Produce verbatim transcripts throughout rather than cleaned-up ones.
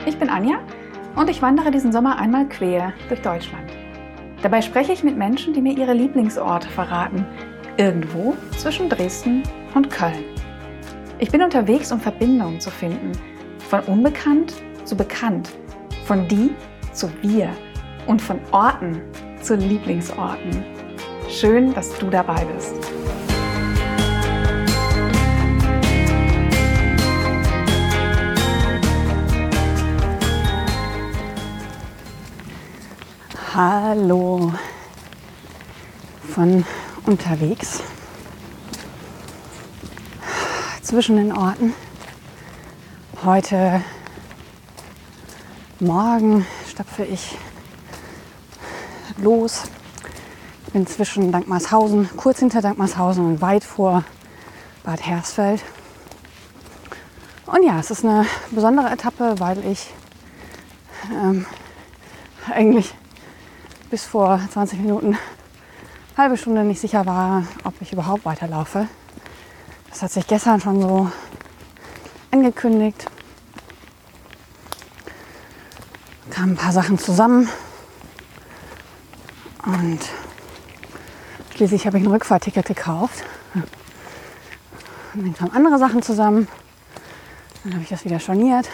Ich bin Anja und ich wandere diesen Sommer einmal quer durch Deutschland. Dabei spreche ich mit Menschen, die mir ihre Lieblingsorte verraten, irgendwo zwischen Dresden und Köln. Ich bin unterwegs, um Verbindungen zu finden, von unbekannt zu bekannt, von die zu wir und von Orten zu Lieblingsorten. Schön, dass du dabei bist. Hallo von unterwegs zwischen den Orten. Heute Morgen stapfe ich los. Ich bin zwischen Dankmarshausen, kurz hinter Dankmarshausen und weit vor Bad Hersfeld. Und ja, es ist eine besondere Etappe, weil ich ähm, eigentlich bis vor zwanzig Minuten, halbe Stunde nicht sicher war, ob ich überhaupt weiterlaufe. Das hat sich gestern schon so angekündigt. Kamen ein paar Sachen zusammen und schließlich habe ich ein Rückfahrticket gekauft. Und dann kamen andere Sachen zusammen. Dann habe ich das wieder storniert.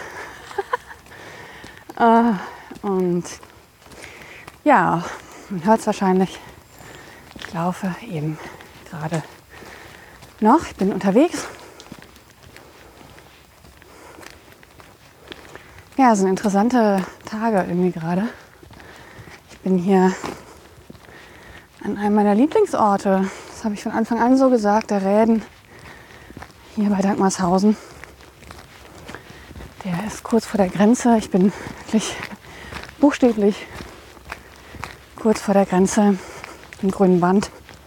Und ja, man hört es wahrscheinlich. Ich laufe eben gerade noch. Ich bin unterwegs. Ja, es sind interessante Tage irgendwie gerade. Ich bin hier an einem meiner Lieblingsorte. Das habe ich von Anfang an so gesagt. Der Räden hier bei Dankmarshausen. Der ist kurz vor der Grenze. Ich bin wirklich buchstäblich kurz vor der Grenze im grünen Band.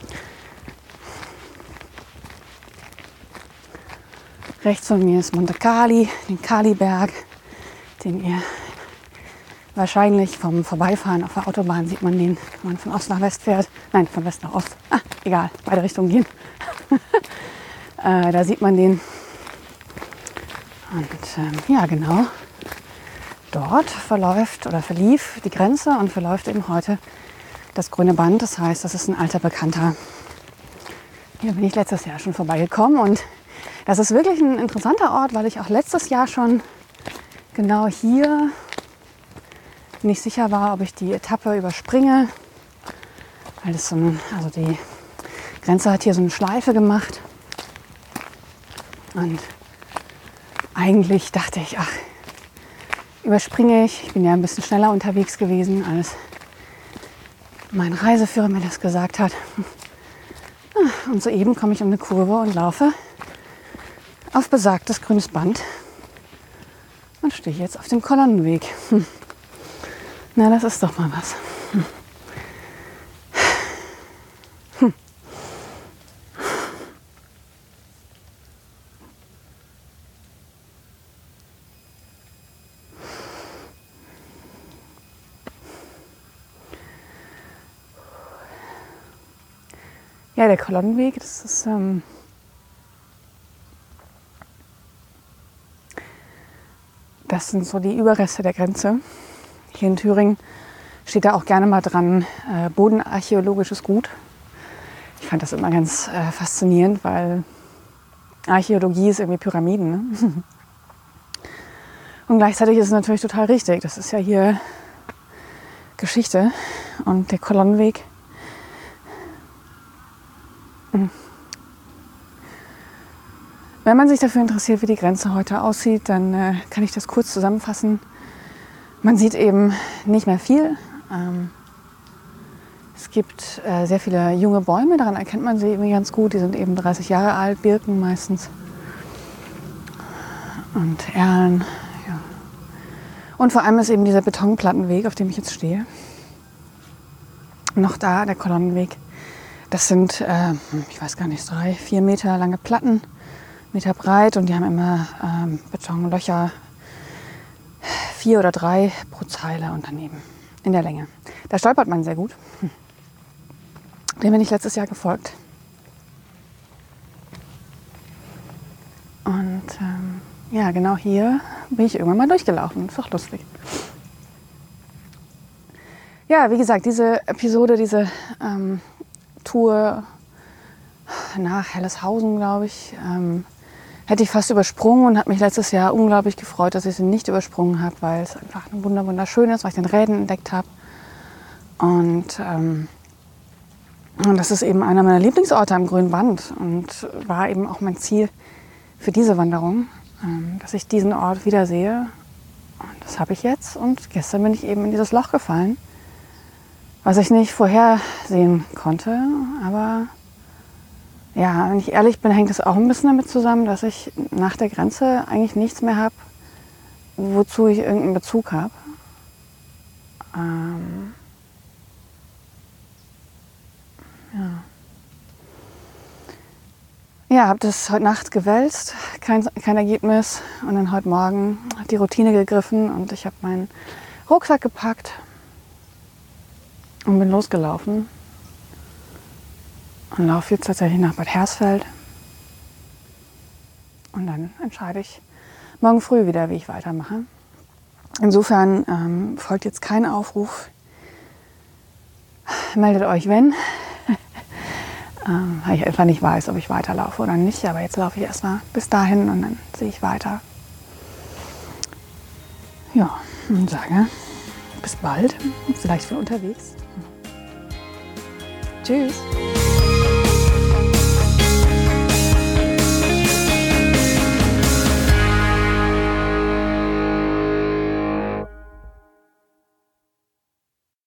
Rechts von mir ist Monte Cali, den Caliberg, den ihr wahrscheinlich vom Vorbeifahren auf der Autobahn sieht man den, wenn man von Ost nach West fährt. Nein, von West nach Ost. Ah, egal, beide Richtungen gehen. äh, da sieht man den. Und ähm, ja, genau. Dort verläuft oder verlief die Grenze und verläuft eben heute das grüne Band. Das heißt, das ist ein alter Bekannter. Hier bin ich letztes Jahr schon vorbeigekommen und das ist wirklich ein interessanter Ort, weil ich auch letztes Jahr schon genau hier nicht sicher war, ob ich die Etappe überspringe. Weil es so ein, also die Grenze hat hier so eine Schleife gemacht. Und eigentlich dachte ich, ach, überspringe ich. Ich bin ja ein bisschen schneller unterwegs gewesen, als mein Reiseführer mir das gesagt hat. Und soeben komme ich um eine Kurve und laufe auf besagtes grünes Band und stehe jetzt auf dem Kolonnenweg. Hm. Na, das ist doch mal was. Hm. Hm. Ja, der Kolonnenweg, das ist ähm, das sind so die Überreste der Grenze. Hier in Thüringen steht da auch gerne mal dran, äh, bodenarchäologisches Gut. Ich fand das immer ganz äh, faszinierend, weil Archäologie ist irgendwie Pyramiden. Ne? Und gleichzeitig ist es natürlich total richtig. Das ist ja hier Geschichte und der Kolonnenweg. Wenn man sich dafür interessiert, wie die Grenze heute aussieht, dann äh, kann ich das kurz zusammenfassen. Man sieht eben nicht mehr viel. Ähm, es gibt äh, sehr viele junge Bäume, daran erkennt man sie irgendwie ganz gut. Die sind eben dreißig Jahre alt, Birken meistens. Und Erlen. Ja. Und vor allem ist eben dieser Betonplattenweg, auf dem ich jetzt stehe. Noch da, der Kolonnenweg. Das sind, äh, ich weiß gar nicht, drei, vier Meter lange Platten, Meter breit und die haben immer ähm, Betonlöcher, vier oder drei pro Zeile und daneben in der Länge. Da stolpert man sehr gut. Hm. Dem bin ich letztes Jahr gefolgt. Und ähm, ja, genau hier bin ich irgendwann mal durchgelaufen. Ist doch lustig. Ja, wie gesagt, diese Episode, diese ähm, Tour nach Helleshausen, glaube ich, ähm, hätte ich fast übersprungen und habe mich letztes Jahr unglaublich gefreut, dass ich sie nicht übersprungen habe, weil es einfach wunderschön ist, weil ich den Räden entdeckt habe. Und, ähm, und das ist eben einer meiner Lieblingsorte am Grünen Band und war eben auch mein Ziel für diese Wanderung, ähm, dass ich diesen Ort wiedersehe. Und das habe ich jetzt. Und gestern bin ich eben in dieses Loch gefallen, was ich nicht vorhersehen konnte. Aber ja, wenn ich ehrlich bin, hängt es auch ein bisschen damit zusammen, dass ich nach der Grenze eigentlich nichts mehr habe, wozu ich irgendeinen Bezug habe. Ähm, ja. Ja, habe das heute Nacht gewälzt, kein, kein Ergebnis. Und dann heute Morgen hat die Routine gegriffen und ich habe meinen Rucksack gepackt und bin losgelaufen. Und laufe jetzt tatsächlich nach Bad Hersfeld. Und dann entscheide ich morgen früh wieder, wie ich weitermache. Insofern ähm, folgt jetzt kein Aufruf. Meldet euch, wenn. ähm, weil ich einfach nicht weiß, ob ich weiterlaufe oder nicht. Aber jetzt laufe ich erstmal bis dahin und dann sehe ich weiter. Ja, und sage bis bald. Vielleicht für unterwegs. Tschüss.